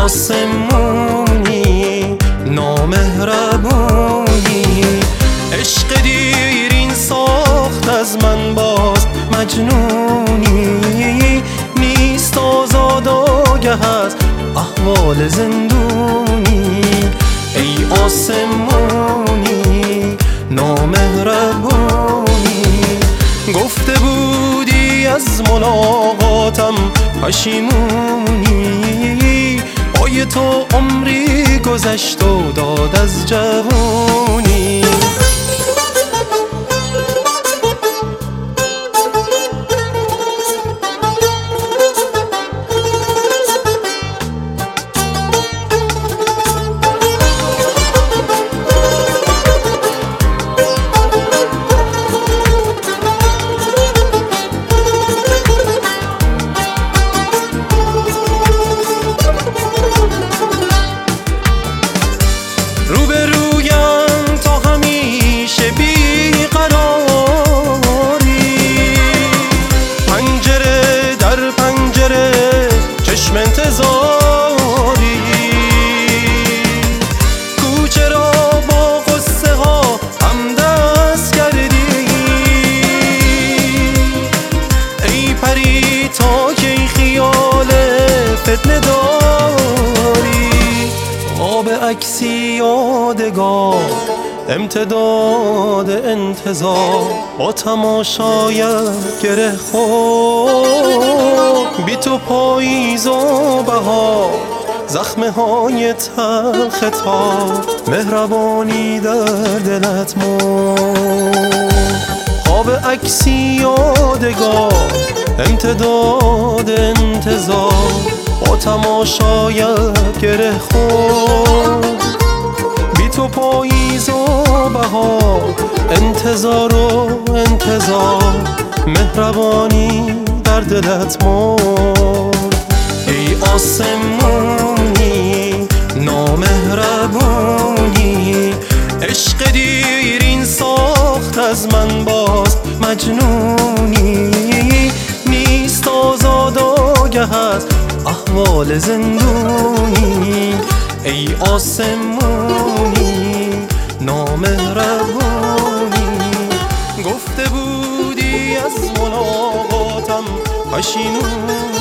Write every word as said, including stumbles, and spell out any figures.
آسمونی نامهربونی، عشق دیرین ساخت از من باز مجنونی، نیست آزاد آگه از احوال زندونی. ای آسمونی نامهربونی، گفته بودی از ملاقاتم پشیمونی، پای تو عمری گذشت و داد از جوونی. روبرویم تا همیشه بیقراری، پنجره در پنجره چشم انتظاری، کوچه را با قصه ها همدست کردی. ای پری تا کی خیال فتنه داری، آب عکسی یادگار امتداد انتظار، با تماشایت گره خورد بی تو پاییز و بهار، زخمه های تلخ تار مهربانی در دلت مرد. آب عکسی یادگار امتداد انتظار، با تماشایت گره خورد بی تو پاییز و بهار، انتظار و انتظار مهربانی در دلت مرد. ای آسمونی نامهربونی، عشق دیرین ساخت از من باز مجنونی، نیست آزاد آگه از احوال زندونی. ای آسمونی نامهربونی، گفته بودی از ملاقاتم پشیمونی،